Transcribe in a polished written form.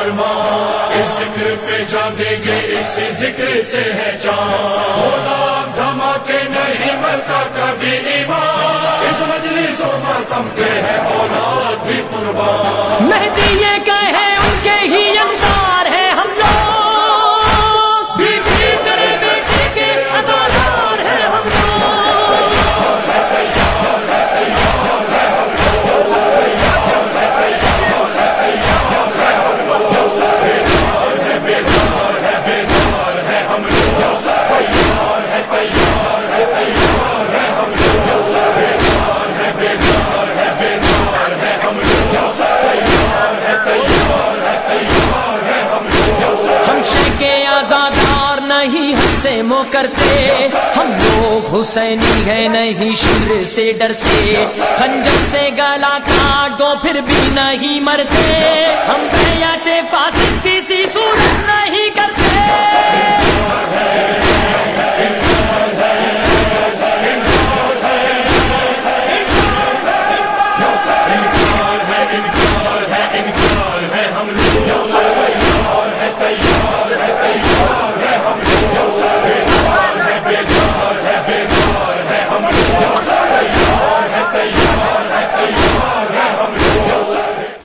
ارمان، اس ذکر پہ جان دیں گے، اس ذکر سے ہے جان، اولاد دھماکے نہیں مرتا کبھی ایمان، اس مجلس و ماتم کے ہے اولاد بھی قربان، مہدی یہ کہے ان کے ہی انصار ہے ہم لوگ، بیوی تیرے بیٹے کے عزادار ہے ہم مو کرتے، ہم لوگ حسینی ہیں نہیں شیر سے ڈرتے، خنجر سے گلا کاٹ دو پھر بھی نہیں مرتے، ہم بیعت فاسق کی